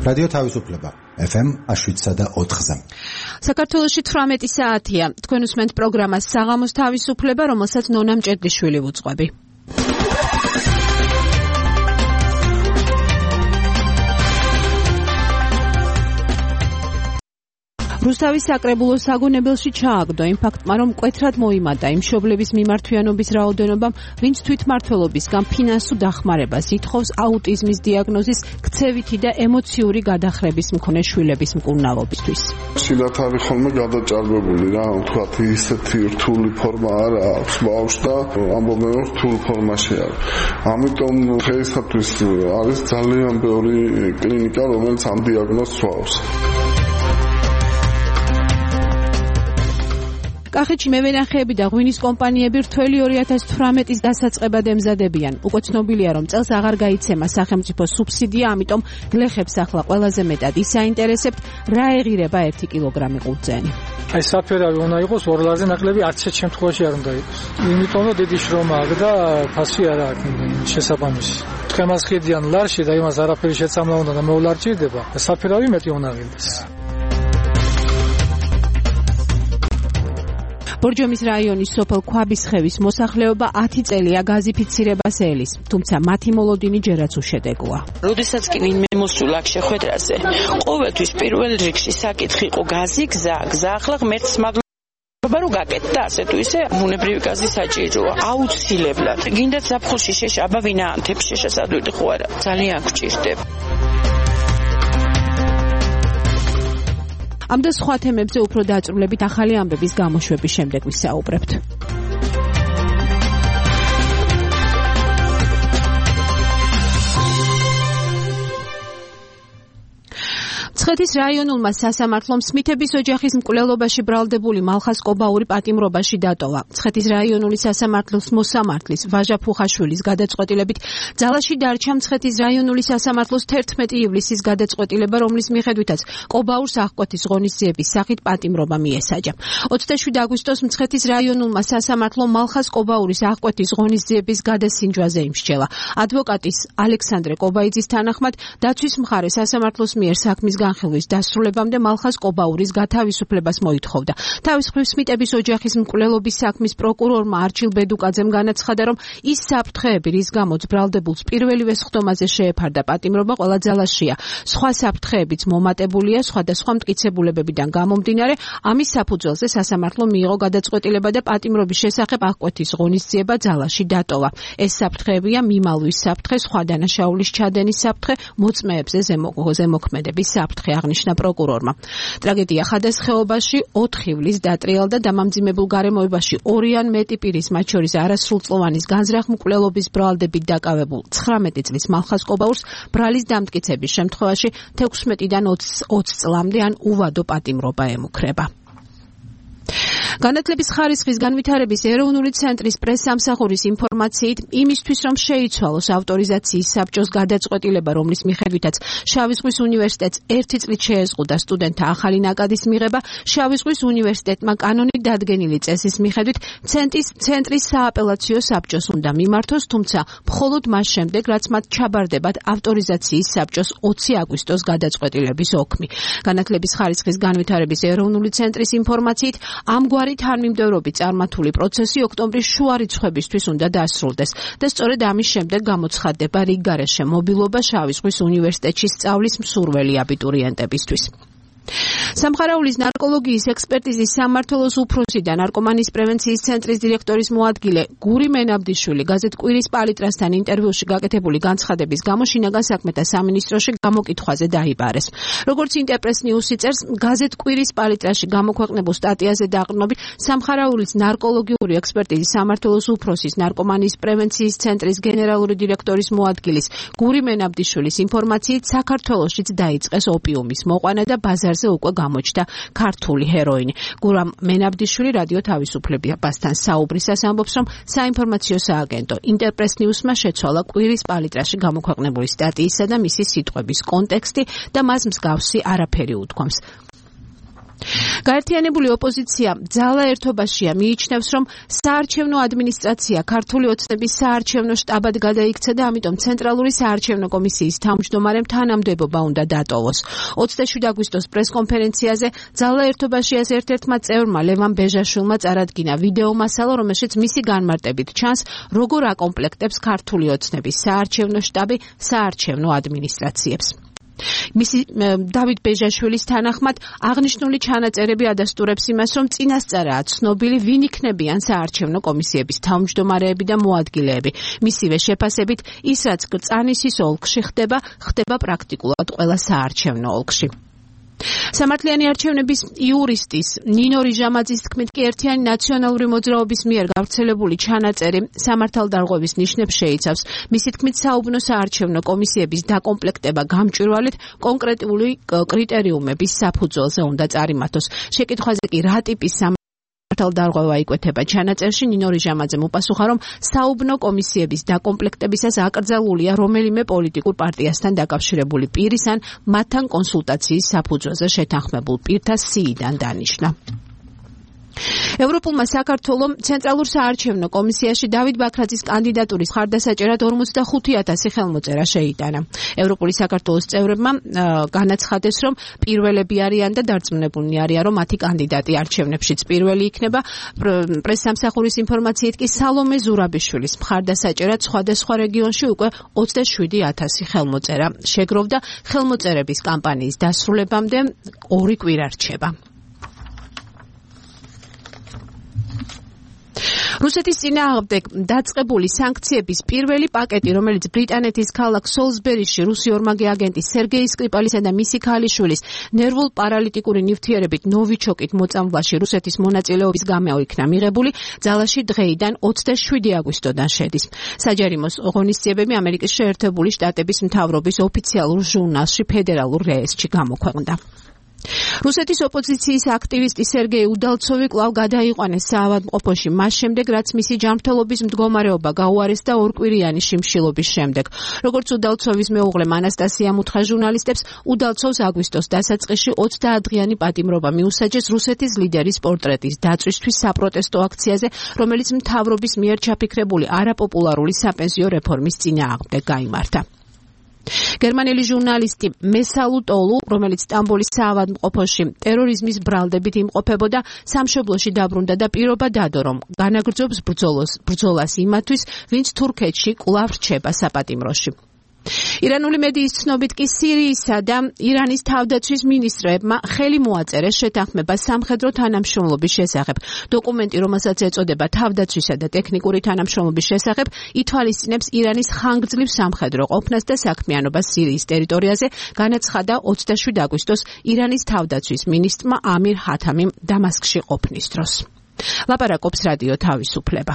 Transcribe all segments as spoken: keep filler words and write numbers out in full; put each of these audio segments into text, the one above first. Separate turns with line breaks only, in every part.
რადიო თავისუფლება ეფ ემ შვიდსა და ოთხზე.
საქართველოში თვრამეტი საათია. თქვენ უსმენთ პროგრამას საღამოს თავისუფლება, რომელსაც ნონა მჭედლიშვილი ვუძღვები. რუსთავის საკრებულოს საგონებელში ჩააგდო იმ ფაქტმა, რომ მკვეთრად მოიმატა იმ მშობლების მიმართვიანობის რაოდენობამ, ვინც თვითმმართველობისგან ფინანსურ დახმარებას ითხოვს აუტიზმის დიაგნოზის, ქცევითი და ემოციური გადახრების მქონე შვილების მკურნალობისთვის.
შილათ არის ხოლმე გადაჭარბებული რა, ვთქვათ, ისეთი რთული ფორმა არ აქვს ბავშვს და ამბობენ, რომ რთულ ფორმაში არის. ამიტომ დღეისათვის არის ძალიან ბევრი კლინიკა, რომელიც ამ დიაგნოზს სვავს.
კახეთში მევენახეები და ღვინის კომპანიები რთველი ორი ათას თვრამეტის დასაწყებად ემზადებიან. უკვე ცნობილია, რომ წელს აღარ გაიცემა სახელმწიფო სუბსიდია, ამიტომ გლეხებს ახლა ყველაზე მეტად ისაინტერესებთ, რა ეღირება ერთი კილოგრამი ყურძენი.
აი საფერავი უნდა იყოს ორ ლარზე ნაკლები არც ერთ შემთხვევაში არ უნდა იყოს. იმიტომ რომ დიდი შრომა აქვს და ფასი არ აქვს შესაბამისი. თხემას ხიდიან ლარში და იმას არაფერი შეწამლა უნდა და მოვლარ ჭირდება. საფერავი მეტი უნდა ღირდეს.
ბორჯომის რაიონის სოფელ ქვაბისხევის მოსახლეობა ათი წელია გაზიფიცირებას ელის, თუმცა მათი მოლოდინი ჯერაც უშედეგოა.
როდესაც კი ვინმე მოსულა აქ შეხვედრაზე, ყოველთვის პირველ რიგში საკითხი იყო გაზი, გზა, გზა, ახლა ღმერთს მადლობა რომ გაკეთდა და ასე თუ ისე ბუნებრივი გაზი საჭიროა, აუცილებლად. გინდათ ზაფხულში შეშა, აბა ვინა ანთებს შეშას ადვილი ხო არა, ძალიან გვჭირდება.
ამ და სხვა თემებზე უფრო დაწვრილებით ახალი ამბების გამოშვების შემდეგ ვისაუბრებთ. მცხეთის რაიონულმა სასამართლომ სმითების ოჯახის მკვლელობაში ბრალდებული მალხას კობაური პატიმრობაში დატოვა. მცხეთის რაიონული სასამართლოს მოსამართლის ვაჟა ფუხაშვილის გადაწყვეტილებით ძალაში დარჩა მცხეთის რაიონული სასამართლოს თერთმეტი ივლისის გადაწყვეტილება, რომლის მიხედვითაც კობაურს აღკვეთის ღონისძიების სახით პატიმრობა მიესაჯა. ოცდაშვიდი აგვისტოს მცხეთის რაიონულმა სასამართლომ მალხას კობაურის აღკვეთის ღონისძიების გადასინჯვაზე იმსჯელა. ადვოკატის ალექსანდრე კობაიძის თანახმად დაცვის მხარე სასამართლოს მიერ საქმის განხილვის დასრულებამდე მალხას კობაურის გათავისუფლებას მოითხოვდა. თავის მხრივ სმიტების ოჯახის მკვლელობის საქმის პროკურორმა არჩილ ბედუკაძემ განაცხადა, რომ ის საფრთხეები, რის გამოც ბრალდებულს პირველივე სხდომაზე შეეფარდა პატიმრობა, ყველა ძალაშია. სხვა საფრთხეებიც მომატებულია სხვადასხვა მტკიცებულებებიდან გამომდინარე, ამის საფუძველზე სასამართლომ მიიღო გადაწყვეტილება და პატიმრობის შესახებ აღკვეთის ღონისძიება ძალაში დატოვა. ეს საფრთხეებია მიმალვის საფრთხე, სხვა დანაშაულის ჩადენის საფრთხე, მოწმეებზე ზემოქმედების საფრთხე, აღნიშნა პროკურორმა. ტრაგედია ხადეს ხეობაში ოთხ ივლისს დატრიალდა დამამძიმებულ გარემოებაში ორი ან მეტი პირის, მათ შორის არასრულწლოვანის განზრახ მკვლელობის ბრალდებით დაკავებულ ცხრამეტი წლის მალხას კობაურს ბრალის დამტკიცების შემთხვევაში თექვსმეტიდან ოცი წლამდე ან უვადო პატიმრობა ემუქრება. განათლების ხარისხის განვითარების ეროვნული ცენტრის პრესსამსახურის ინფორმაციით, იმისთვის რომ შეიცვალოს ავტორიზაციის საბჭოს გადაწყვეტილება, რომლის მიხედვითაც შავი ზღვის უნივერსიტეტს ერთი წლით შეეზღუდა სტუდენტთა ახალი ნაკადის მიღება, შავი ზღვის უნივერსიტეტმა კანონით დადგენილი წესის მიხედვით ცენტრის ცენტრის სააპელაციო საბჭოს უნდა მიმართოს, თუმცა მხოლოდ მას შემდეგ, რაც მათ ჩაბარდებათ ავტორიზაციის საბჭოს ოცი აგვისტოს გადაწყვეტილების ოქმი. განათლების ხარისხის განვითარების ეროვნული ცენტრის ინფორმაციით, ამგვარი თანმიმდევრობით წარმართული პროცესი ოქტომბრის შუა რიცხვებისთვის უნდა დასრულდეს და სწორედ ამის შემდეგ გამოცხადდება რიგგარეშე მობილობა შავი ზღვის უნივერსიტეტში სწავლის მსურველი აბიტურიენტებისთვის. სამხარაულის ნარკოლოგიის ექსპერტიზის სამმართველოს უფროსი და ნარკომანიის პრევენციის ცენტრის დირექტორის მოადგილე გური მენაბდიშვილი გაზეთ კვირის პალიტრასთან ინტერვიუში გაკეთებული განცხადების გამო შინაგან საქმეთა სამინისტროში გამოკითხვაზე დაიბარეს. როგორც ინტერპრეს ნიუსი წერს, გაზეთ კვირის პალიტრაში გამოქვეყნებულ სტატიაზე დაყრდნობით სამხარაულის ნარკოლოგიური ექსპერტიზის სამმართველოს უფროსის ნარკომანიის პრევენციის ცენტრის გენერალური დირექტორის მოადგილის გური მენაბდიშვილის ინფორმაციით საქართველოშიც დაიწყეს ოპიუმის მოყვანა და ბაზარზე უკვე გამოჩნდა ქართული ჰეროინი. გურამ მენაბდიშვილი რადიო თავისუფლებასთან საუბრისას ამბობს, რომ საინფორმაციო სააგენტო ინტერპრეს ნიუსმა შეცვალა კვირის პალიტრაში გამოქვეყნებული სტატიისა და მისი სიტყვების კონტექსტი და მას მსგავსი არაფერი უთქვამს. გაერთიანებული ოპოზიცია ძალა ერთობაშია მიიჩნევს, რომ საარჩევნო ადმინისტრაცია ქართული ოცნების საარჩევნო შტაბად გადაიქცა და ამიტომ ცენტრალური საარჩევნო კომისიის თავმჯდომარემ თანამდებობა უნდა დატოვოს. ოცდაშვიდი აგვისტოს პრესკონფერენციაზე ძალა ერთობაშიას ერთ-ერთმა წევრმა ლევან ბეჟაშვილმა წარადგინა ვიდეო მასალა, რომელშიც მისი განმარტებით ჩანს, როგორ აკომპლექტებს ქართული ოცნების საარჩევნო შტაბი საარჩევნო ადმინისტრაციებს. მისი დავით ბეჟაშვილის თანახმად აღნიშნული ჩანაწერები ადასტურებს იმას, რომ წინასწარაა ცნობილი, ვინ იქნებიან საარჩევნო კომისიების თავმჯდომარეები და მოადგილეები. მისივე შეფასებით, ის რაც კრწანისის ოლქში ხდება, ხდება პრაქტიკულად ყველა საარჩევნო ოლქში. სამართლიანი არჩევნების იურისტის ნინო რიჟამაძის თქმით კი ერთიანი ნაციონალური მოძრაობის მიერ გავრცელებული ჩანაწერი სამართალდარღვევის ნიშნებს შეიცავს. მისი თქმით საუბნო საარჩევნო კომისიების დაკომპლექტება გამჭვირვალედ კონკრეტული კრიტერიუმების საფუძველზე უნდა წარიმართოს. შეკითხვაზე კი რა ტიპის მართალდარღვევა იკვეთება ჩანაწერში, ნინო რიჟამაძემ უპასუხა, რომ საუბნო კომისიების დაკომპლექტებისას აკრძალულია რომელიმე პოლიტიკურ პარტიასთან დაკავშირებული პირის ან მათთან კონსულტაციის საფუძველზე შეთანხმებულ პირთა სიიდან დანიშნა. ევროპულმა საქართველომ ცენტრალურ საარჩევნო კომისიაში დავით ბაქრაძის კანდიდატურის ხარდასაჭერად ორმოცდახუთი ათასი ხელმოწერა შეიტანა. ევროპული საქართველოს წევრებმა განაცხადეს, რომ პირველები არიან და დარწმუნებულნი არიან, რომ მათი კანდიდატი არჩევნებშიც პირველი იქნება. პრესსამსახურის ინფორმაციით კი სალომე ზურაბიშვილის მხარდასაჭერად სხვადასხვა რეგიონში უკვე ოცდაშვიდი ათასი ხელმოწერა შეგროვდა. ხელმოწერების კამპანიის დასრულებამდე ორი კვირა რჩება. რუსეთის წინააღმდეგ დაწყებული სანქციების პირველი პაკეტი, რომელიც ბრიტანეთის ქალაქ სოლსბერიში რუსი ორმაგი აგენტი სერგეი სკრიპალისა და მისი ქალიშვილის ნერვულ პარალიტიკური ნივთიერებით ნოვიჩოკით მოწამვლაში რუსეთის მონაწილეობის გამო იქნა მიღებული, ძალაში დღეიდან ოცდაშვიდი აგვისტოდან შედის. საჯარიმოს ღონისძიებები ამერიკის შეერთებული შტატების მთავრობის ოფიციალურ ჟურნალში ფედერალურ რეესტში გამოქვეყნდა. რუსეთის ოპოზიციის აქტივისტი სერგეი უდალცოვი კვლავ გადაიყვანეს საავადმყოფოში მას შემდეგ, რაც მისი ჯანმრთელობის მდგომარეობა გაუარესდა ორკვირიანი შიმშილობის შემდეგ. როგორც უდალცოვის მეუღლემ ანასტასიამ უთხრა ჟურნალისტებს, უდალცოვს აგვისტოს დასაწყისში ოცდაათდღიანი პატიმრობა მიუსაჯეს რუსეთის ლიდერის პორტრეტის დაწვისთვის საპროტესტო აქციაზე, რომელიც მთავრობის მიერ ჩაფიქრებული არაპოპულარული საპენსიო რეფორმის წინააღმდეგ გაიმართა. გერმანელი ჟურნალისტი მესალუ ტოლუ, რომელიც სტამბოლის საავადმყოფოში ტერორიზმის ბრალდებით იმყოფებოდა, სამშობლოში დაბრუნდა და პირობა დადო, რომ განაგრძობს ბრძოლას იმათთვის, ვინც თურქეთში კვლავ რჩება საპატიმროში. ირანული მედიის ცნობით კი სირიისა და ირანის თავდაცვის მინისტრებმა ხელი მოაწერეს შეთანხმება სამხედრო თანამშრომლობის შესახებ. დოკუმენტი, რომელსაც ეწოდება თავდაცვისა და ტექნიკური თანამშრომლობის შესახებ, ითვალისწინებს ირანის ხანგრძლივ სამხედრო ყოფნას და საქმიანობას სირიის ტერიტორიაზე, განაცხადა ოცდაშვიდი აგვისტოს ირანის თავდაცვის მინისტრმა ამირ ჰათამიმ დამასკში ყოფნის დროს. ლაპარაკობს რადიო თავისუფლება.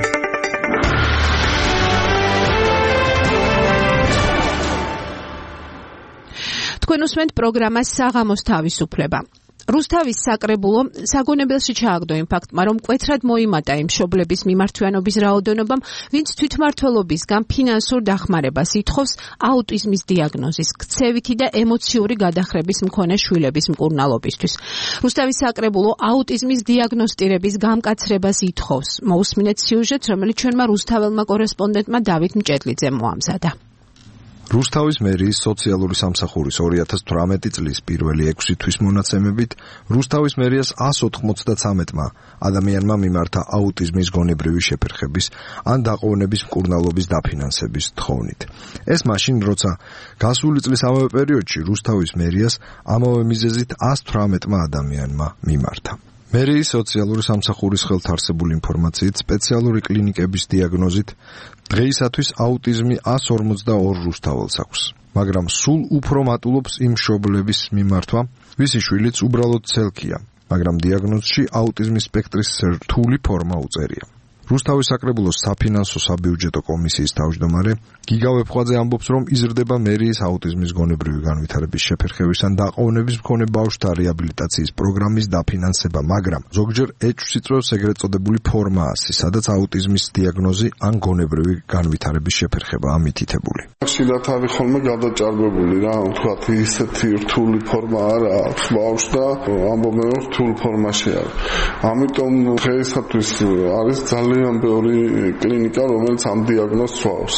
თქვენ უსმენთ პროგრამას საღამოს თავისუფლება. რუსთავის საკრებულო საგონებელში ჩააგდო იმ ფაქტმა, რომ მკვეთრად მოიმატა იმ მშობლების მიმართვიანობის რაოდენობამ, ვინც თვითმმართველობისგან ფინანსურ დახმარებას ითხოვს აუტიზმის დიაგნოზის, ქცევითი და ემოციური გადახრების მქონე შვილების მკურნალობისთვის. რუსთავის საკრებულო აუტიზმის დიაგნოსტირების გამკაცრებას ითხოვს. მოусმინეთ სიუჟეტს, რომელიც ჩვენმა რუსთაველმა კორესპონდენტმა დავით მჭედლიძემ მოამზადა.
რუსთავის მერიის სოციალური სამსახურის ორი ათას თვრამეტი წლის პირველი ექვსი თვის მონაცემებით რუსთავის მერიას ას ოთხმოცდათრამეტმა ადამიანმა მიმართა აუტიზმის გონებრივი შეფერხების ან დაყოვნების მკურნალობის დაფინანსების თხოვნით. ეს მაშინ, როცა გასული წლის ამავე პერიოდში რუსთავის მერიას ამავე მიზეზით ას თვრამეტმა ადამიანმა მიმართა. მერიის სოციალური სამსახურის ხელთ არსებული ინფორმაციით სპეციალური კლინიკების დიაგნოზით დღეისათვის აუტიზმი ას ორმოცდაორ რუსთაველს აქვს, მაგრამ სულ უფრო მატულობს იმ მშობლების მიმართვა, ვისი შვილიც უბრალოდ ცელქია, მაგრამ დიაგნოზში აუტიზმის სპექტრის რთული ფორმა უწერია. რუსთავის საკრებულოს საფინანსო საბიუჯეტო კომისიის თავმჯდომარე გიგა ვეფხვაძე ამბობს, რომ იზრდება მერიის აუტიზმის გონებრივი განვითარების შეფერხების ან დაყოვნების მქონე ბავშვთა რეაბილიტაციის პროგრამის დაფინანსება, მაგრამ ზოგჯერ ეჭვს იწვევს ეგრეთ წოდებული ფორმაასი, სადაც აუტიზმის დიაგნოზი ან გონებრივი განვითარების შეფერხებაა მითითებული.
ხშირად არის ხოლმე გადაჭარბებული რა, ვთქვათ, ისეთი რთული ფორმა არ აქვს ბავშვს და ამბობენ, რომ რთულ ფორმაში არის. ამიტომ დღეისათვის არის ძალიან ბევრი კლინიკა, რომელიც ამ დიაგნოზს სვავს.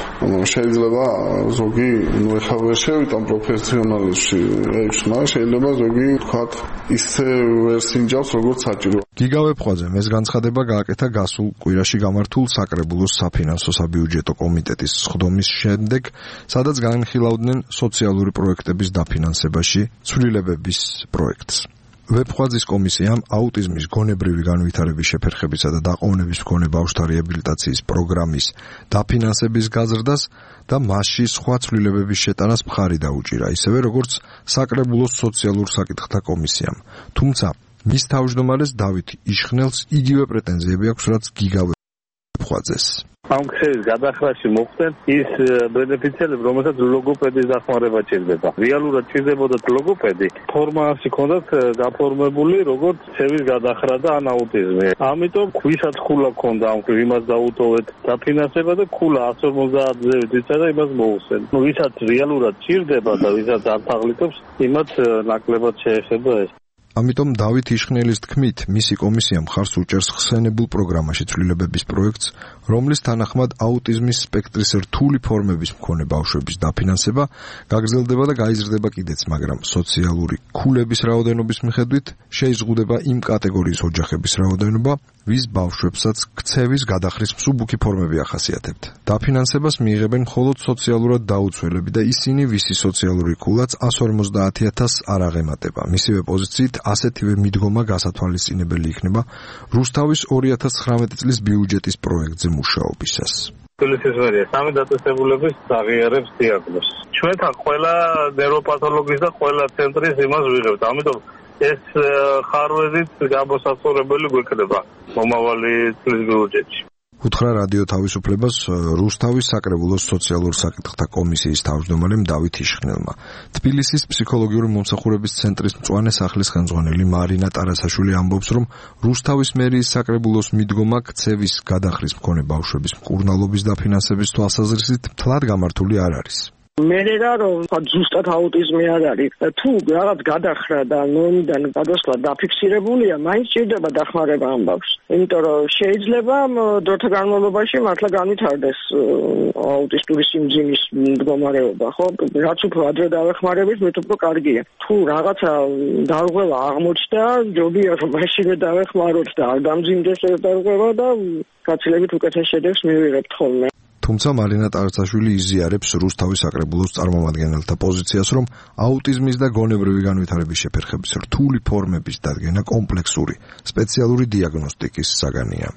შეიძლება ზოგი, ნუ ეხლა ვერ შევიტან პროფესიონალებში, ექს-მა შეიძლება ზოგი, ვთქვათ, ისე ვერ სინჯავს, როგორც საჭირო.
გიგა ვეფხვაძემ ეს განცხადება გააკეთა გასულ კვირაში გამართულ საკრებულოს საფინანსო საბიუჯეტო კომიტეტის სხდომის შემდეგ, სადაც განხილავდნენ სოციალური პროექტების დაფინანსებაში ცვლილებების პროექტს. ვეფხვაძის კომისიამ აუტიზმის გონებრივი განვითარების შეფერხებისა და დაყოვნების მქონე ბავშვთა რეაბილიტაციის პროგრამის დაფინანსების გაზრდას და მასში სხვა ცვლილებების შეტანას მხარი დაუჭირა, ისევე როგორც საკრებულოს სოციალურ საკითხთა კომისიამ. თუმცა მის თავმჯდომარეს დავით იშხნელს იგივე პრეტენზიები აქვს, რაც გიგა ვეფხვაძეს.
ამ ქსელის გადახრაში მოხდენ ის ბენეფიციარები, რომელსაც ლოგოპედის დახმარება ჭირდება. რეალურად ჭირდებოდათ ლოგოპედი, ფორმაში ქონდათ გაფორმებული როგორც ქსელის გადახრა და ან აუტიზმი. ამიტომ ვისაც ხულა ქონდა ამ იმას დაუტოვეთ დაფინანსება და ხულა εκατს ორმოცდაათზე ვიცა და იმას მოუსვენ. ნუ ვისაც რეალურად ჭირდება და ვისაც არ თაღლითობს, იმათ ნაკლებად შეეხება ეს.
ამიტომ დავით იშხნელის თქმით, მისი კომისია მხარს უჭერს ხსენებულ პროგრამაში ცვლილებების პროექტს, რომლის თანახმად აუტიზმის სპექტრის რთული ფორმების მქონე ბავშვების დაფინანსება გაგრძელდება და გაიზრდება კიდეც, მაგრამ სოციალური ქულების რაოდენობის მიხედვით შეიზღუდება იმ კატეგორიის ოჯახების რაოდენობა, ვის ბავშვებსაც ქცევის გადახრის მსუბუქი ფორმები ახასიათებთ. დაფინანსებას მიიღებენ მხოლოდ სოციალურად დაუცველები და ისინი, ვისი სოციალური ქულაც εκατს ორმოცდაათ ათასს არ აღემატება. მისივე პოზიციით ასეთივე მიდგომა გასათვალისწინებელი იქნება რუსთავის ორი ათას ცხრამეტი წლის ბიუჯეტის პროექტზე მუშაობისას.
თბილისის მერია სამი დაწესებულების აღიარებს დიაგნოზს. ჩვენთან ყველა ნეიროპათოლოგის და ყველა ცენტრის იმას ვიღებთ. ამიტომ ეს ხარვეზით გამოსაცხოვრებელი გვექნება მომავალი წლის ბიუჯეტში.
უთხრა რადიო თავისუფლებას რუსთავის საკრებულოს სოციალურ საკითხთა კომისიის თავმჯდომარემ დავით იშხნელმა. თბილისის ფსიქოლოგიური მომსახურების ცენტრის მწვანე სახლის ხელმძღვანელი მარინა ტარასაშვილი ამბობს, რომ რუსთავის მერიის საკრებულოს მიდგომა ქცევის გადახრის მქონე ბავშვების მკურნალობის დაფინანსების თვალსაზრისით მთლად გამართული არ არის.
მე რა რომ ზუსტად აუტიზმი არ არის. თუ რაღაც გადახრა და ნორმიდან გადასვლა დაფიქსირებულია, მაინც ჭირდება დახმარება ამ ბავშვს. იმიტომ რომ შეიძლება დროთა განმავლობაში მართლა განვითარდეს აუტისტური სიმძიმის მდგომარეობა, ხო? რაც უფრო ადრე დავეხმარებით, მით უფრო კარგია. თუ რაღაცა დარღვევა აღმოჩნდა, ჯობია რომ მაშინვე დავეხმაროთ და არ დამძიმდეს ეს დარღვევა და გაცილებით უკეთეს შედეგს მივიღებთ ხოლმე.
თუმცა მარინა ტარასაშვილი იზიარებს რუსთავის საკრებულოს წარმომადგენელთა პოზიციას, რომ აუტიზმის და გონებრივი განვითარების შეფერხების რთული ფორმების დადგენა კომპლექსური, სპეციალური დიაგნოსტიკის საგანია.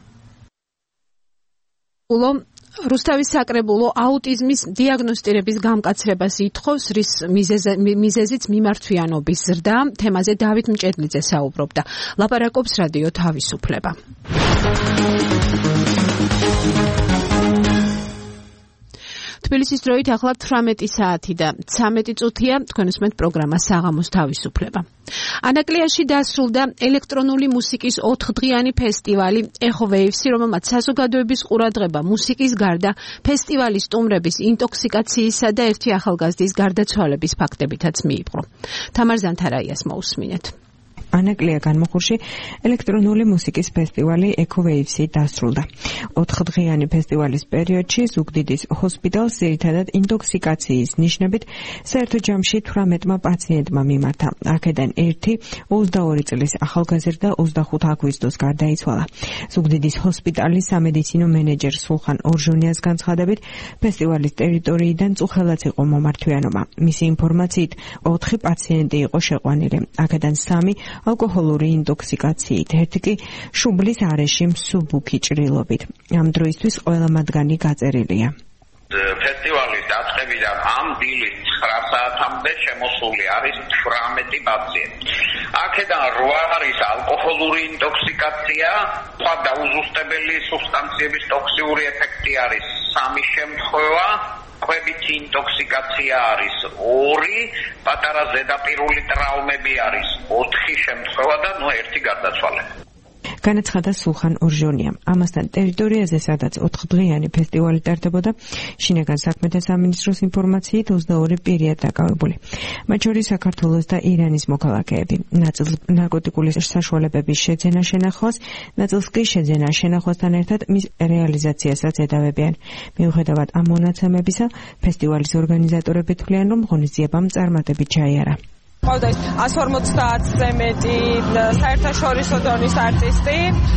რუსთავის საკრებულო აუტიზმის დიაგნოსტირების გამკაცრებას ითხოვს, რის მიზეზიც მიმართვიანობის ზრდა. თემაზე დავით მჭედლიძე საუბრობდა. ლაპარაკობს რადიო თავისუფლება. თბილისის დროით ახლა თვრამეტი საათი და ცამეტი წუთია. თქვენ უსმენთ პროგრამა საღამოს თავისუფლება. ანაკლიაში დასრულდა ელექტრონული მუსიკის ოთხდღიანი ფესტივალი Echo Waves, რომელმაც საზოგადოების ყურადღება მუსიკის გარდა ფესტივალის სტუმრების ინტოქსიკაციისა და ერთი ახალგაზრდის გარდაცვალების ფაქტებითაც მიიპყრო. თამარ ზანთარაიას მოусმინეთ.
ანაკლია განმახურში ელექტრონული მუსიკის ფესტივალი Echo Waves დასრულდა. ოთხდღიანი ფესტივალის პერიოდში ზუგდიდის ჰოსპიტალს ძირითადად ინტოქსიკაციის ნიშნებით საერთო ჯამში თვრამეტმა პაციენტმა მიმართა. აქედან ერთი ოცდაორი წლის ახალგაზრდა ოცდახუთ აგვისტოს გარდაიცვალა. ზუგდიდის ჰოსპიტალის სამედიცინო მენეჯერ სულხან ორჟონიას განცხადებით, ფესტივალის ტერიტორიიდან წუხელაც იყო მომართვიანობა. მისი ინფორმაციით, ოთხი პაციენტი იყო შეყვანილი. აქედან სამი ალკოჰოლური ინტოქსიკაციით, ერთი კი შუბლის არეში მსუბუქი ჭრილობით. ამ დროისთვის ყველა მათგანი გაწერილია.
ფესტივალის დაწყებიდან ამ დილით ცხრას საათამდე შემოსული არის თვრამეტი პაციენტი. აქედან რვა არის ალკოჰოლური ინტოქსიკაცია, სხვა დაუზუსტებელი სუბსტანციების ტოქსიური ეფექტი არის სამი შემთხვევა, კვებითი ინტოქსიკაცია არის ორი, პატარა ზედაპირული ტრაუმები არის ოთხი შემთხვევა და ნუ ერთი გარდაცვალება.
განაცხადა სულხან ორჟონია. ამასთან ტერიტორიაზე, სადაც ოთხდღიანი ფესტივალი ტარდებოდა, შინაგან საქმეთა სამინისტროს ინფორმაციით ოცდაორი პირია დაკავებული. მათ შორის საქართველოს და ირანის მოქალაქეები. ნაწილს ნარკოტიკული საშუალებების შეძენა შენახვას, ნაწილს კი შეძენა შენახვასთან ერთად მის რეალიზაციასაც ედავებიან. მიუხედავად ამ მონაცემებისა, ფესტივალის ორგანიზატორები თვლიან, რომ ღონისძიებამ წარმატებით ჩაიარა.
ყავდა εκατს ორმოცდაათზე მეტი საერთაშორისო დონის არტისტი.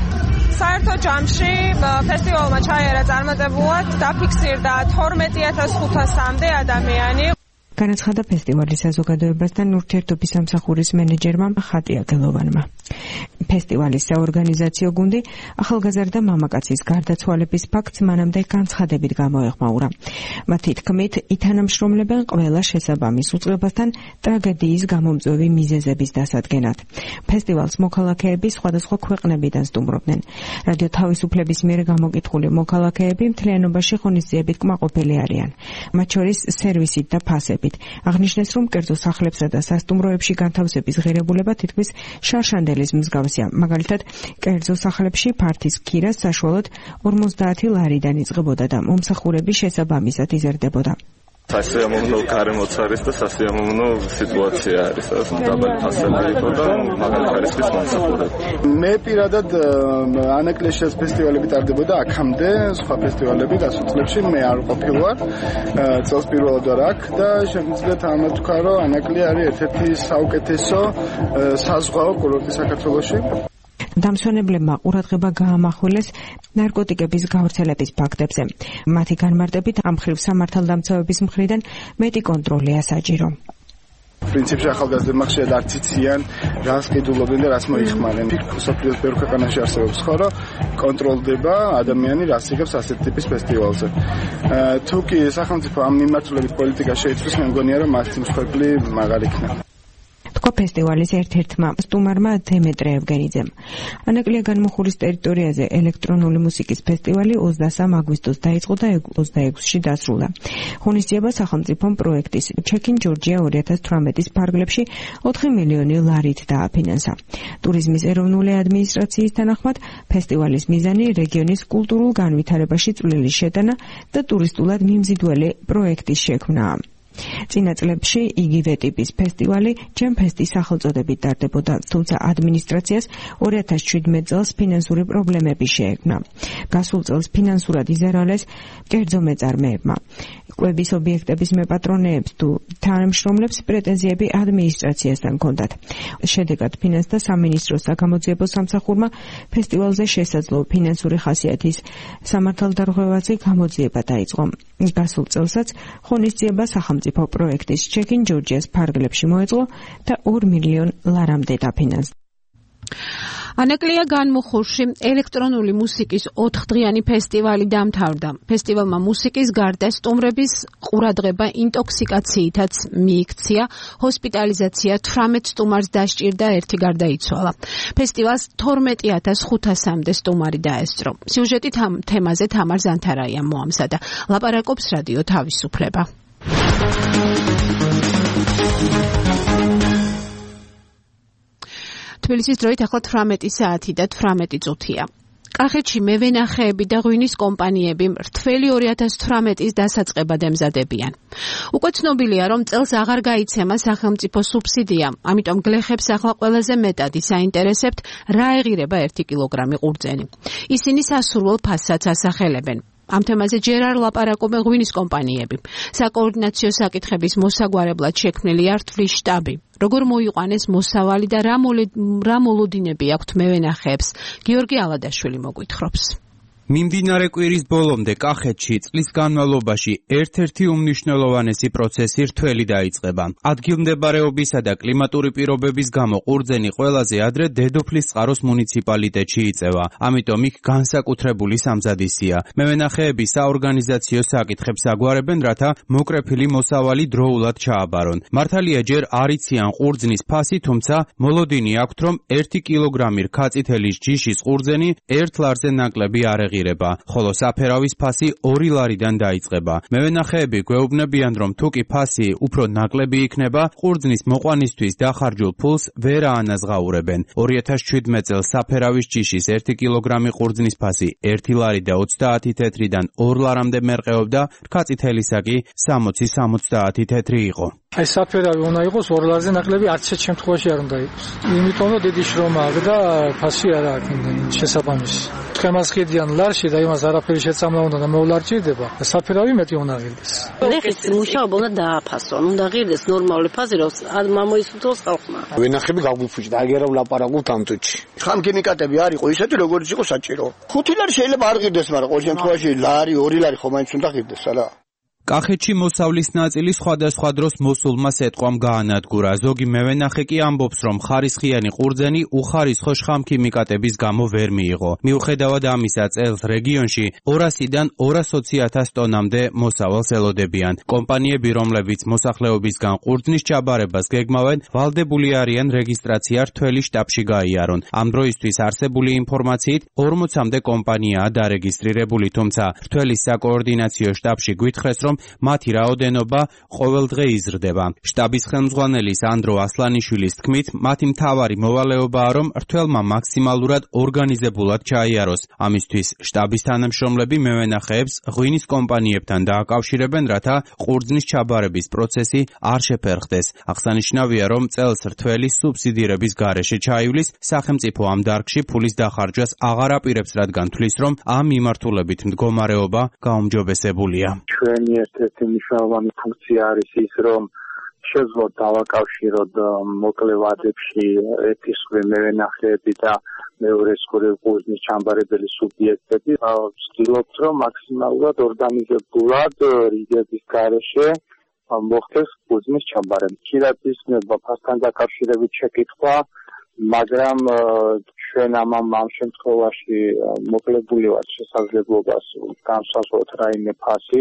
საერთო ჯამში ფესტივალმა ჩაიარა წარმატებულად, დაფიქსირდა თორმეტი ათას ხუთასამდე ადამიანი.
განაცხადა ფესტივალის საზოგადოებასთან ურთიერთობის სამსახურის მენეჯერმა ხატია გელოვანმა. ფესტივალის საორგანიზაციო გუნდი ახალგაზრდა მამაკაცის გარდაცვალების ფაქტს მანამდე განცხადებით გამოეხმაურა. მათი თქმით, ითანამშრომლებენ ყველა შესაბამის უწყებასთან ტრაგედიის გამომწვევი მიზეზების დასადგენად. ფესტივალს მოქალაქეები სხვადასხვა ქვეყნებიდან სტუმრობდნენ. რადიო თავისუფლების მიერ გამოკითხული მოქალაქეები მთლიანობაში ღონისძიებით კმაყოფილი არიან. მათ შორის სერვისით და ფასებით. აღნიშნეს, რომ კერძო სახლებსა და სასტუმროებში განთავსების ღირებულება თითქმის შარშანდელის მსგავსია. მაგალითად, კერძო სახლებში ფართის ქირას საშუალოდ ორმოცდაათი ლარიდან იწყებოდა და მომსახურები შესაბამისად იზრდებოდა.
სასიამოვნო გარემოც არის და სასიამოვნო სიტუაცია არის, სადაც დაბალი ფასები იყო და მაგალითად არის მომსახურები.
მე პირადად ანაკლეშის ფესტივალები ტარდებოდა აქამდე, სხვა ფესტივალები გასულ წლებში მე არ ყოფილვარ. წელს პირველად ვარ აქ და შემიძლია თამარ თქვა, რომ ანაკლი არის ერთ-ერთი საუკეთესო საზღვაო კურორტი საქართველოში.
დამსვენებლებმა ყურადღება გაამახვილეს ნარკოტიკების გავრცელების ფაქტებზე. მათი განმარტებით ამ მხრივ სამართალდამცავების მხრიდან მეტი კონტროლია საჭირო.
პრინციპში ახალგაზრდებმა ხშირად არ ციციან, რას ყიდულობენ და რას მოიხმარენ. მსოფლიოს ბევრ ქვეყანაში არსებობს ხო, რომ კონტროლდება ადამიანი რას იღებს ასეთ ტიპის ფესტივალზე. თუ კი სახელმწიფო ამ მიმართულებით პოლიტიკა შეიცვალოს, მე მგონია, რომ მასში მსხვერპლი მაღარ იქნება.
თქვა ფესტივალის ერთ-ერთმა სტუმარმა დემეტრე ევგენიძემ. ანაკლია განმუხურის ტერიტორიაზე ელექტრონული მუსიკის ფესტივალი ოცდასამ აგვისტოს დაიწყო და ოცდაექვსში დასრულდა. ღონისძიება სახელმწიფო პროექტის ჩეკინ ჯორჯია ორი ათას თვრამეტის ფარგლებში ოთხი მილიონი ლარით დააფინანსა. ტურიზმის ეროვნული ადმინისტრაციის თანახმად, ფესტივალის მიზანი რეგიონის კულტურულ განვითარებაში წვლილი შეტანა და ტურისტულად მიმზიდველი პროექტის შექმნაა. წინა წლებში იგივე ტიპის ფესტივალი ჯემფესტის სახელწოდებით ტარდებოდა, თუმცა ადმინისტრაციას ორი ათას შვიდმეტ წელს ფინანსური პრობლემები შეექმნა. გასულ წელს ფინანსურად იზარალეს კერძო მეწარმეებმა. კვების ობიექტების მეპატრონეებს თუ თანამშრომლებს პრეტენზიები ადმინისტრაციასთან ჰქონდათ. შედეგად ფინანსთა სამინისტროს საგამოძიებო სამსახურმა ფესტივალზე შესაძლო ფინანსური ხასიათის სამართალდარღვევაზე გამოძიება დაიწყო. გასულ წელსაც ღონისძიება სახელმწიფო პროექტის ჩეკინ ჯორჯიას ფარგლებში მოეწყო და ორი მილიონ ლარამდე დაფინანსდა.
ანაკლია განმუხურში ელექტრონული მუსიკის ოთხდღიანი ფესტივალი დამთავრდა. ფესტივალმა მუსიკის გარდა სტუმრების ყურადღება ინტოქსიკაციითაც მიიქცია, ჰოსპიტალიზაცია თვრამეტ სტუმარს დასჭირდა, ერთი გარდაიცვალა. ფესტივალს თორმეტი ათას ხუთასამდე სტუმარი დაესწრო. სიუჟეტი ამ თემაზე თამარ ზანთარაიამ მოამზადა. ლაპარაკობს რადიო თავისუფლება. თბილისის დროით ახლა თვრამეტი საათი და თვრამეტი წუთია. კახეთში მევენახეები და ღვინის კომპანიები მრთველი ორი ათას თვრამეტის დასაწყებად ემზადებიან. უკვე ცნობილია, რომ წელს აღარ გაიცემა სახელმწიფო სუბსიდია, ამიტომ გლეხებს ახლა ყველაზე მეტად ისაინტერესებთ, რა ეღირება ერთი კილოგრამი ყურძენი. ისინი სასურველ ფასსაც ასახელებენ. ამ თემაზე ჯერ არ ლაპარაკობენ ღვინის კომპანიები. საკოორდინაციო საკითხების მოსაგვარებლად შექმნილი ართვლის შტაბი. როგორ მოიყვანეს მოსავალი და რა მოლოდინები აქვთ მევენახეებს, გიორგი ალადაშვილი მოგვითხრობს.
მიმდინარე კვირის ბოლომდე კახეთში წლის განმავლობაში ერთ-ერთი უმნიშვნელოვანესი პროცესი რთველი დაიწყება. ადგილმდებარეობისა და კლიმატური პირობების გამო ყურძენი ყველაზე ადრე დედოფლის წყაროს მუნიციპალიტეტში იწევა. ამიტომ იქ განსაკუთრებული სამზადისია. მევენახეები საორგანიზაციო საკითხებს აგვარებენ, რათა მოკრეფილი მოსავალი დროულად ჩააბარონ. მართალია ჯერ არ იციან ყურძნის ფასი, თუმცა მოლოდინი აქვთ, რომ ერთი კილოგრამი რქაწითელის ჯიშის ყურძენი ერთ ლარზე ნაკლები არ ღირება, ხოლო საფერავის ფასი ორი ლარიდან დაიწყება. მევენახეები გვეუბნებიან, რომ თუ კი ფასი უფრო ნაკლები იქნება, ყურძნის მოყვანისთვის დახარჯულ ფულს ვერ აანაზღაურებენ. ორი ათას შვიდმეტ წელს საფერავის ჯიშის ერთი კილოგრამი ყურძნის ფასი ერთი ლარი და ოცდაათი თეთრიდან ორ ლარამდე მერყეობდა, რქაწითელისა კი სამოცი სამოცდაათი თეთრი იყო.
აი საფერავი უნდა იყოს ორ ლარზე ნაკლები არც ერთ შემთხვევაში არ უნდა იყოს. იმიტომ რომ დიდი შრომა აქვს და ფასი არ აქვს იმდენი შესაბამისი. თხემას ხიდიან ლარში და იმას არაფერი შეწამლა უნდა და მოვლარჭირდება. საფერავი მეტი უნდა ღირდეს.
ლეხის მუშაობა უნდა დააფასონ, უნდა ღირდეს ნორმალური ფაზი, რომ ამოისურვოს ხალხმა.
ვენახები გაგვიფუჭდა, აგერა ვლაპარაკობთ ამ წუთში. ხამქიმიკატები არ იყო ისეთი, როგორც იყო საჭირო. ხუთი ლარი შეიძლება არ ღირდეს, მაგრამ ყოველ შემთხვევაში ლარი, ორი ლარი ხომ მაინც უნდა ღირდეს, არა?
კახეთში მოსავლის ნაწილი სხვადასხვა დროს მოსულმა სეტყვამ გაანადგურა. ზოგი მევენახე კი ამბობს, რომ ხარისხიანი ყურძენი უხარისხო შხამქიმიკატების გამო ვერ მიიღო. მიუხედავად ამისა, წელს რეგიონში ორასიდან ორასოცი ათას ტონამდე მოსავალს ელოდებიან. კომპანიები, რომლებიც მოსახლეობისგან ყურძნის ჩაბარებას გეგმავენ, ვალდებული არიან რეგისტრაცია რთველი შტაბში გაიარონ. ამ დროისთვის არსებული ინფორმაციით ორმოცამდე კომპანიაა დარეგისტრირებული, თუმცა რთველის საკოორდინაციო შტაბში გვითხრეს, რომ მათი რაოდენობა ყოველდღე იზრდება. შტაბის ხელმძღვანელის ანდრო ასლანიშვილის თქმით, მათი მთავარი მოვალეობაა, რომ რთველმა მაქსიმალურად ორგანიზებულად ჩაიაროს. ამისთვის შტაბის თანამშრომლები მევენახეებს ღვინის კომპანიებთან დააკავშირებენ, რათა ყურძნის ჩაბარების პროცესი არ შეფერხდეს. აღსანიშნავია, რომ წელს რთველი სუბსიდირების გარეშე ჩაივლის, სახელმწიფო ამ დარგში ფულის დახარჯვას აღარ აპირებს, რადგან თვლის, რომ ამ მიმართულებით მდგომარეობა გაუმჯობესებულია.
ერთ-ერთი მნიშვნელოვანი ფუნქცია არის ის, რომ შეძლოთ დავაკავშიროთ მოკლე ვადებში ერთისხრივ მევენახეები და მეორესხრივ ყურძნის ჩამბარებელი სუბიექტები. ვცდილობთ, რომ მაქსიმალურად ორგანიზებულად რიგების გარეშე მოხდეს ყურძნის ჩამბარება. ხშირად ისმება ფასთან დაკავშირებით შეკითხვა, მაგრამ ჩვენ ამ ამ შემთხვევაში მოკლებული ვართ შესაძლებლობას განსაზღვროთ რაიმე ფასი,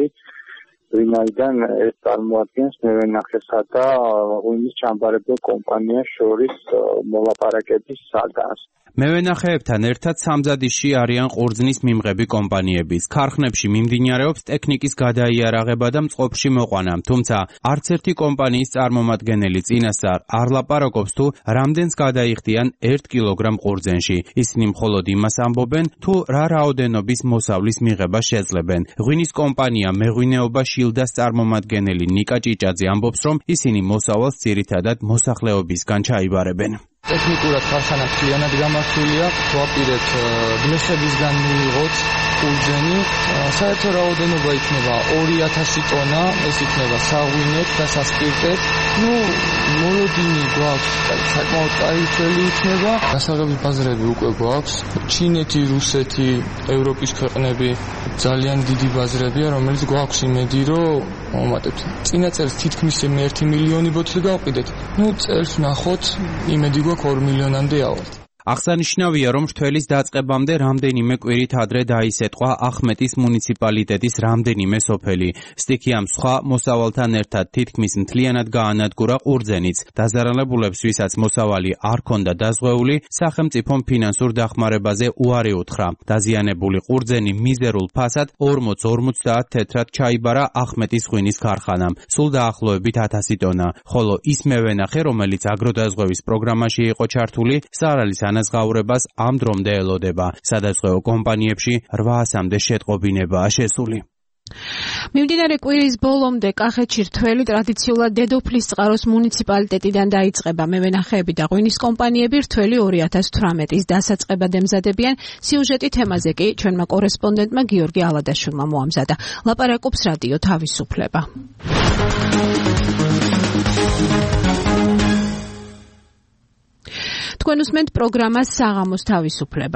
ვინაიდან ეს წარმოადგენს მევენახესა და ღვინის ჩამბარებელ კომპანიას შორის მოლაპარაკების საგანს.
მევენახეებთან ერთად სამზადისში არიან ყურძნის მიმღები კომპანიების. ქარხნებში მიმდინარეობს ტექნიკის გადაიარაღება და მწყობში მოყვანა, თუმცა არც ერთი კომპანიის წარმომადგენელი წინასწარ არ ლაპარაკობს თუ რამდენს გადაიხდიან ერთ კილოგრამ ყურძენში. ისინი მხოლოდ იმას ამბობენ, თუ რა რაოდენობის მოსავლის მიღება შეძლებენ. ღვინის კომპანია მეღვინეობა შილდას წარმომადგენელი ნიკა ჭიჭაძე ამბობს, რომ ისინი მოსავალს ძირითადად მოსახლეობისგან ჩაიბარებენ.
ტექნიკურად ხარხანა მთლიანად გამართულია, ვაპირებთ გლეხებისგან მიიღოთ ყურძენი. საერთო რაოდენობა იქნება ორი ათასი ტონა, ეს იქნება საღვინეთ და სასპირტეთ. ნუ მოლოდინი გვაქვს, საკმაოდ წარიწელი იქნება. გასაღები ბაზრები უკვე გვაქვს. ჩინეთი, რუსეთი, ევროპის ქვეყნები ძალიან დიდი ბაზრებია, რომელიც გვაქვს იმედი, რომ მომატებთ. წინა წელს თითქმის ერთი მილიონი ბოთლი გავყიდეთ. ნუ წელს ვნახოთ, იმედი გვაქვს ორ მილიონამდე ავალთ.
აღსანიშნავია, რომ რთველის დაწყებამდე რამდენიმე კვირით ადრე დაისეტყვა ახმეტის მუნიციპალიტეტის რამდენიმე სოფელი. სტიქიამ სხვა მოსავალთან ერთად თითქმის მთლიანად გაანადგურა ყურძენიც. დაზარალებულებს, ვისაც მოსავალი არ ქონდა დაზღვეული, სახელმწიფომ ფინანსურ დახმარებაზე უარი უთხრა. დაზიანებული ყურძენი მიზერულ ფასად ორმოც ორმოცდაათ თეთრად ჩაიბარა ახმეტის ღვინის ქარხანამ. სულ დაახლოებით ათასი ტონა. ხოლო ის მევენახე, რომელიც აგროდაზღვევის პროგრამაში იყო ჩართული, სარალის ანაზღაურებას ამ დრომდე ელოდება. სადაზღვეო კომპანიებში რვაასამდე შეტყობინებაა შესული.
მიმდინარე კვირის ბოლომდე კახეთში რთველი ტრადიციულად დედოფლის წყაროს მუნიციპალიტეტიდან დაიწყება. მევენახეები და ღვინის კომპანიები რთველი ორი ათას თვრამეტის დასაწყებად ემზადებიან. სიუჟეტი თემაზე კი ჩვენმა კორესპონდენტმა გიორგი ალადაშვილმა მოამზადა. ლაპარაკობს რადიო თავისუფლება. თქვენ უსმენთ პროგრამას საღამოს თავისუფლება.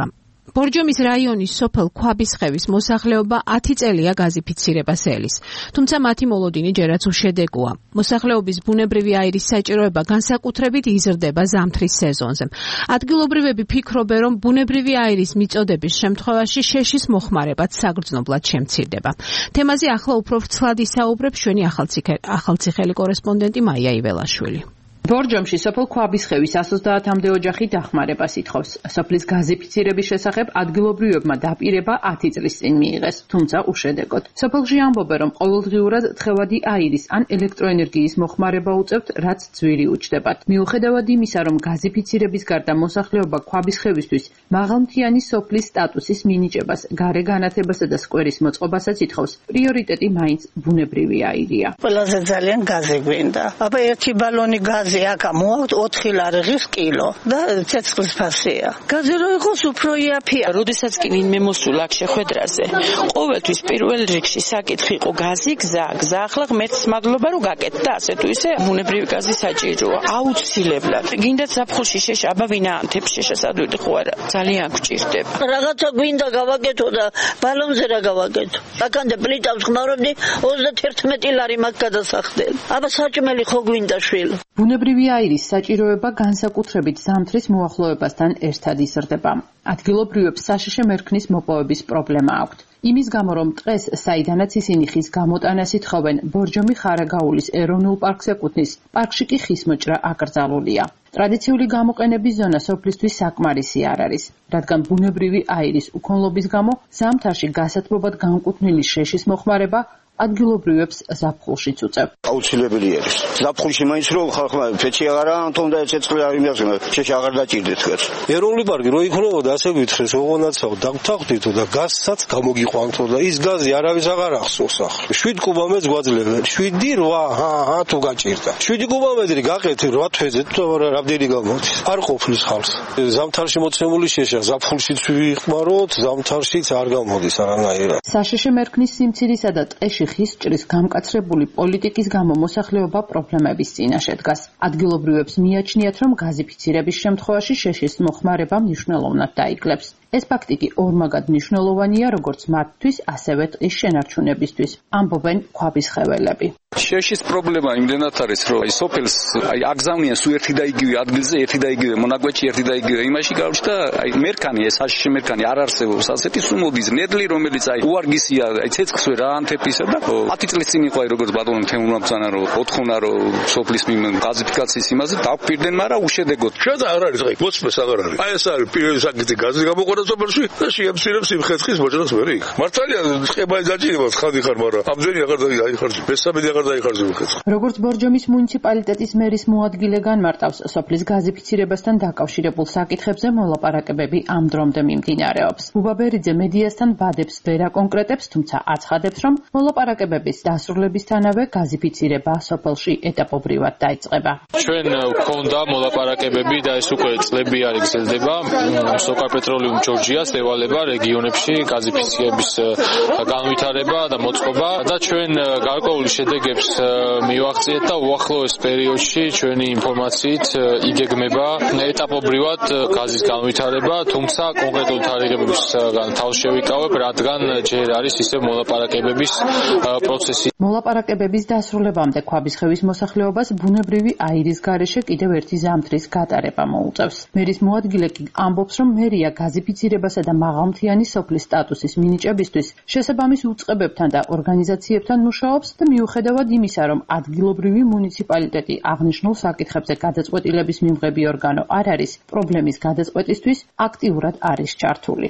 ბორჯომის რაიონის სოფელ ქვაბისხევის მოსახლეობა ათი წელია გაზიფიცირებას ელის, თუმცა მათი მოლოდინი ჯერაც უშედეგოა. მოსახლეობის ბუნებრივი აირის საჭიროება განსაკუთრებით იზრდება ზამთრის სეზონზე. ადგილობრივები ფიქრობენ, რომ ბუნებრივი აირის მიწოდების შემთხვევაში შეშის მოხმარებაც საგრძნობლად შემცირდება. თემაზე ახლა უფრო ვრცლად ისაუბრებს ჩვენი ახალციხელი კორესპონდენტი მაია იველაშვილი.
ბორჯომში სოფელ ქვაბისხევის ოცდაათამდე ოჯახი დახმარებას ითხოვს. სოფლის გაზიფიცირების შესახებ ადგილობრივებმა დაპირება ათი წლის წინ მიიღეს, თუმცა უშედეგოდ. სოფელში ამბობენ, რომ ყოველდღიურად თხევადი აირის ან ელექტროენერგიის მოხმარება უწევთ, რაც ძვირი უჩნდებათ. მიუხედავად იმისა, რომ გაზიფიცირების გარდა მოსახლეობა ქვაბისხევისთვის მაღალმთიანი სოფლის სტატუსის მინიჭებას, გარე განათებასა და სკვერის მოწყობასაც ითხოვს, პრიორიტეტი მაინც ბუნებრივი აირია.
ყველაზე ძალიან გაზი გვინდა. აბა ერთი ბალონი გაზი აკა მოაქვთ ოთხი ლარღის კილო და ცეცხლის ფასია. გაზი რო იყოს უფრო იაფია.
როდესაც კი ვინმე მოსულა აქ შეხვედრაზე, ყოველთვის პირველ რიგში საკითხი იყო გაზი, გზა, გზა. ახლა ღმერთს მადლობა რომ გაკეთდა, ასე თუ ისე ბუნებრივი გაზი საჭიროა. აუცილებლად. გინდათ ზაფხულში შეშა, აბა ვინ აანთებს შეშას ადვილი ხო არა? ძალიან გვჭირდება.
რაღაცა გვინდა გავაკეთო და ბალონზე რა გავაკეთო. აქამდე პლიტავს ხმარობდი ოცდაათი ლარი მაგ გადასახდელი. აბა საჭმელი ხო გვინდა შვილო.
ბუნებრივი აირის საჭიროება განსაკუთრებით ზამთრის მოახლოებასთან ერთად იზრდება. ადგილობრივებს საშიში მერქნის მოპოვების პრობლემა აქვთ. იმის გამო, რომ დღეს საიდანაც ისინი ხის გამოტანას ითხოვენ, ბორჯომი ხარაგაულის ეროვნულ პარკს ეკუთვნის, პარკში კი ხის მოჭრა აკრძალულია. ტრადიციული გამოყენების ზონა სოფლისთვის საკმარისი არ არის, რადგან ბუნებრივი აირის უქონლობის გამო ზამთარში გასათბობად განკუთვნილი შეშის მოხმარება ადგილობრივებს ზაფხულშიც უწევ.
აუცილებელი არის. ზაფხულში მაინც რო ხალხმა ფეჩი აღარა თუნდა ცეცხლი არ იმასინა, შეშ აღარ დაჭირდეთ თქვენ.
ეროვნული პარკი რო იქნებოდა, ასე გითხრეს, ოღონდაცავ დავთანხმდითო და გაზსაც გამოგიყვანთო და ის გაზი არავის აღარ ახსოვს ახლა. შვიდ კუბამეც გვაძლევენ. შვიდი რვა, ჰა, ჰა, თუ გაჭირდა. შვიდი კუბამეტრი გაკეთე რვა თვეზე, თუ რამდენი გამოდის. არ ყოფნის ხალხს. ზამთარში მოცემული შეშა, ზაფხულშიც ვიხმაროთ, ზამთარშიც არ გამოდის არანაირად.
საშიში მერქნის სიმცირისა და ტყეში ხის ჭრის გამკაცრებული პოლიტიკის გამო მოსახლეობა პრობლემების წინაშე დგას. ადგილობრივებს მიაჩნიათ, რომ გაზიფიცირების შემთხვევაში შეშის მოხმარება მნიშვნელოვნად დაიკლებს. ეს ფაქტი კი ორმაგად მნიშვნელოვანია როგორც მათთვის, ასევე ტყის შენარჩუნებისთვის, ამბობენ ქვაბისხეველები.
შეშის პრობლემა იმდენად არის, რომ აი სოფელს აი აგზავნიან სულ ერთი და იგივე ადგილზე, ერთი და იგივე მონაკვეთში, ერთი და იგივე იმაში გავჩნდა, აი მერქანი, ეს საშიში მერქანი არ არსებობს, ასეთი სუმოდის ნედლი, რომელიც აი უარგისია, აი ცეცხლს ვერ აანთებისა და ათი წლის წინ იყო აი როგორც ბატონო თემურმა ბრძანა, რომ ოთხონა რომ სოფლის გაზიფიკაციის იმაზე დაგვირდნენ, მაგრამ უშედეგოდ.
შენ არ არის აი მოსწმეს აღარ არის. აი ეს არის პირველი საკითხი გაზი გამოყენა სოფელში და შეამცირებს იმ ხეთხის მოჭრას ვერ იქ. მართალია ხება დაჭირებას ხადი ხარ, მაგრამ ამჯერი აღარ დაიხარჯი. მესამედი აღარ დაიხარჯი ხეთხს.
როგორც ბორჯომის მუნიციპალიტეტის მერის მოადგილე განმარტავს, სოფლის გაზიფიცირებასთან დაკავშირებულ საკითხებზე მოლაპარაკებები ამ დრომდე მიმდინარეობს. ბუბაბერიძე მედიასთან ბადებს ვერ აკონკრეტებს, თუმცა აცხადებს, რომ მოლაპარაკებების დასრულებისთანავე გაზიფიცირება სოფელში ეტაპობრივად დაიწყება.
ჩვენ გვქონდა მოლაპარაკებები და ეს უკვე წლები არის გრძელდება. სოკარპეტროლიუმ ჯორჯიას ევალება რეგიონებში გაზიფიცირების განვითარება და მოწყობა და ჩვენ გარკვეული შედეგებს მივახციეთ და უახლოეს პერიოდში ჩვენი ინფორმაციით იგეგმება ეტაპობრივად გაზის განვითარება, თუმცა კონკრეტულ თარიღებებისგან თავს შევიკავებ, რადგან ჯერ არის ისევ მოლაპარაკებების პროცესი.
მოლაპარაკებების დასრულებამდე ქვაბისხევის მოსახლეობას ბუნებრივი აირის გარეშე კიდევ ერთი ზამთრის გატარება მოუწევს. მერის მოადგილე კი ამბობს, რომ მერია გაზიფიცირებასა და მაღალმთიანი სოფლის სტატუსის მინიჭებისთვის შესაბამის უწყებებთან და ორგანიზაციებთან მუშაობს და მიუხედავად იმისა, რომ ადგილობრივი მუნიციპალიტეტი აღნიშნულ საკითხებზე გადაწყვეტილების მიმღები ორგანო არ არის, პრობლემის გადაწყვეტისთვის აქტიურად არის ჩართული.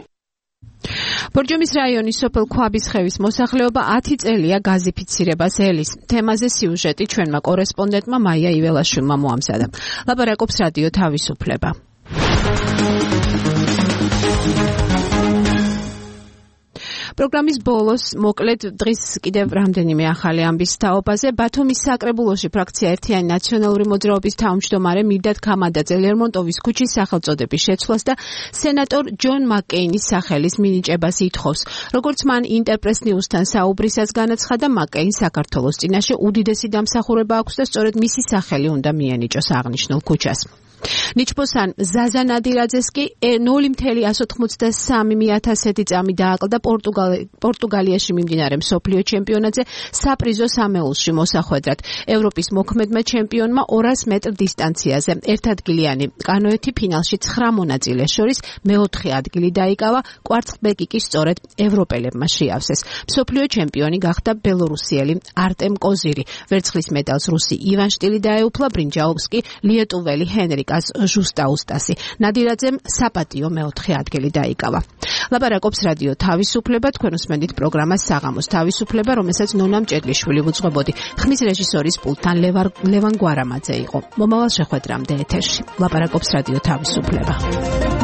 ბორჯომის რაიონის სოფელ ქვაბისხევის მოსახლეობა ათი წელია გაზიფიცირებას ელის. თემაზე სიუჟეტი ჩვენმა კორესპონდენტმა მაია იველაშვილმა მოამზადა. ლაპარაკობს რადიო თავისუფლება. პროგრამის ბოლოს მოკლედ დღის კიდევ რამდენიმე ახალი ამბის თაობაზე. ბათუმის საკრებულოში ფრაქცია ერთიანი ნაციონალური მოძრაობის თავმჯდომარე მირდად ქამადაძე ლერმონტოვის ქუჩის სახელწოდების შეცვლას და სენატორ ჯონ მაკკეინის სახელის მინიჭებას ითხოვს. როგორც მან ინტერპრეს ნიუსთან საუბრისას განაცხადა, მაკკეინს საქართველოს წინაშე უდიდესი დამსახურება აქვს და სწორედ მისი სახელი უნდა მიენიჭოს აღნიშნულ ქუჩას. ნიჩბოსან ზაზა ნადირაძეს კი ნული ათეული ოცდასამი ათასი წამი დააკლდა პორტუგალიაში მიმდინარე მსოფლიო ჩემპიონატზე საპრიზო სამეულში მოსახვედრად. ევროპის მოქმედმა ჩემპიონმა ორას მეტრ დისტანციაზე ერთადგილიანი კანოეთი ფინალში ცხრა მონაწილეს შორის მეოთხე ადგილი დაიკავა, კვარცხლბეკი კი სწორედ ევროპელებმა შეავსეს. მსოფლიო ჩემპიონი გახდა ბელორუსიელი არტემ კოზირი. ვერცხლის მედალს რუსი ივან შტილი დაეუფლა, ბრინჯაოს კი ლიეტუველი ჰენრიკას ჟუსტაუსტასი. ნადირაძემ საპატიო მეოთხე ადგილი დაიკავა. ლაპარაკობს რადიო თავისუფლება, თქვენ უსმენთ პროგრამას საღამოს თავისუფლება, რომელსაც ნონა მჭედლიშვილი უძღვებოდი. ხმის რეჟისორის პულტთან ლევან გვარამაძე იყო. მომავალ შეხვედრამდე ეთერში. ლაპარაკობს რადიო თავისუფლება.